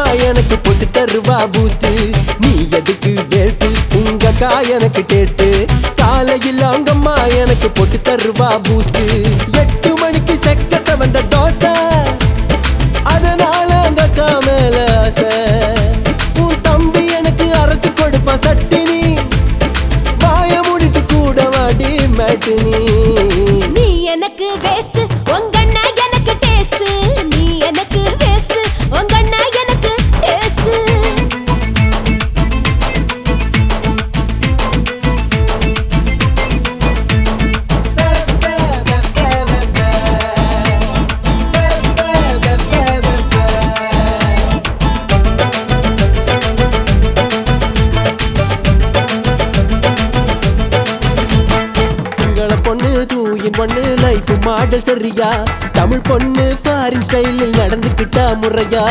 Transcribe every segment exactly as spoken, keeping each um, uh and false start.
எனக்கு போட்டு தருவா பூஸ்ட். நீ எதுக்கு வேஸ்ட் உங்க அக்கா எனக்கு டேஸ்ட். காலையில் அங்கம்மா எனக்கு போட்டு தருவா பூஸ்ட். எட்டு மணிக்கு செக்க செவந்த தோசை அதனால அங்க அக்கா மேல ஆசை. உன் தம்பி எனக்கு அரைச்சு கொடுப்பா சட்டினி வாய மூடிட்டு கூட வாடி மேட்டினி. நீ எனக்கு வேஸ்ட் உங்க அண்ணா எனக்கு டேஸ்ட். நீ எனக்கு வேஸ்ட் உங்க அண்ணா எனக்கு டேஸ்ட். சிங்கள பொண்ணு தூயின் பொண்ணு லைஃப் மாடல் சரியா. தமிழ் பொண்ணு ஃபாரின் ஸ்டைலில் நடந்துக்கிட்டா முறையா.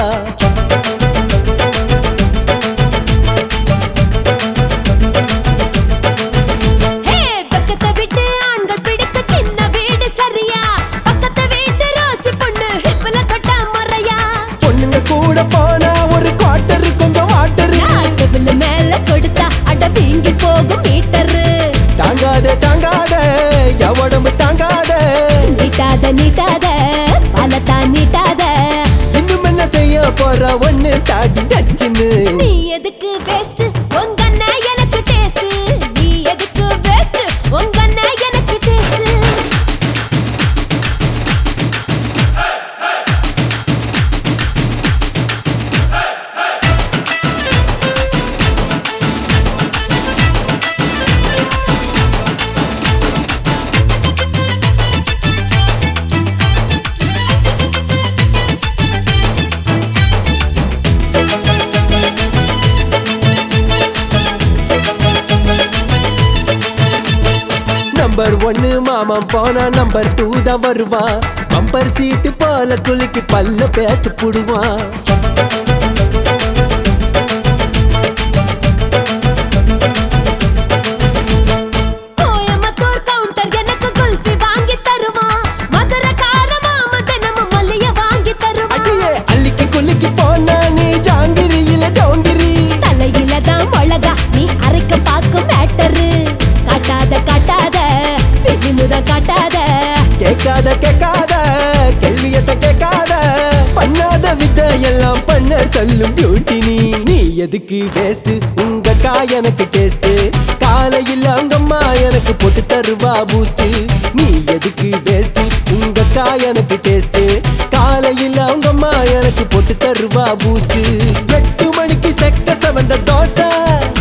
ஹே பக்கத்து வீட்டு ஆண்கள் பிடிக்க சின்ன வீடு சரியா. பக்கத்து வீட்டு ரோசி பொண்ணு ஹிப்ல தொட்டா முறையா. பொண்ணுங்க கூட போனா ஒரு குவார்டர் கொஞ்சம் வாட்டர். செவில மேல கொடுத்தா அட வீங்கி போகும் மீட்டர். தாங்காத தாங்காத என் உடம்பு தாங்காத. நீட்டாத நீட்டாத பலத்தா நீட்டாத. இன்னும் என்ன செய்ய போற ஒண்ணு தாடி டச்சுன்னு. நீ எதுக்கு வேஸ்ட் உங்க அண்ணா எனக்கு டேஸ்ட். நீ எதுக்கு வேஸ்ட் உங்க அண்ணா எனக்கு டேஸ்ட். நம்பர் ஒன்னு மாமன் போனா நம்பர் டூ தான் வருவான். பம்பர் சீட்டு போல குலுக்கி பல்ல பேத்து புடுவான். கோயம்புத்தூர் கவுண்டர் எனக்கு குல்ஃபி வாங்கி தருவான். மதுரக்கார மாமா தினமும் மல்லிய வாங்கி தருவான். அடியே அள்ளிக்கு குலுக்கி போனா நீ ஜாங்கிரி இல்ல டோங்கிரி. தலையில தான் மிளகா நீ அரைக்க பாக்கும் மேட்டரு. காட்டாத காட்டாத விதிமுத காட்டாத. கேட்காத கேட்காத கேள்வியத்த கேட்காத. பண்ணாத வித்த எல்லாம் பண்ண சொல்லும் பியூட்டி நீ. நீ எதுக்கு வேஸ்ட் உங்க அக்கா எனக்கு டேஸ்ட். காலையில் அங்கம்மா எனக்கு போட்டு தருவா பூஸ்ட். நீ எதுக்கு வேஸ்ட் உங்க அக்கா எனக்கு டேஸ்ட். காலையில் அங்கம்மா எனக்கு போட்டு தருவா பூஸ்ட். எட்டு மணிக்கு செக்க செவந்த தோசை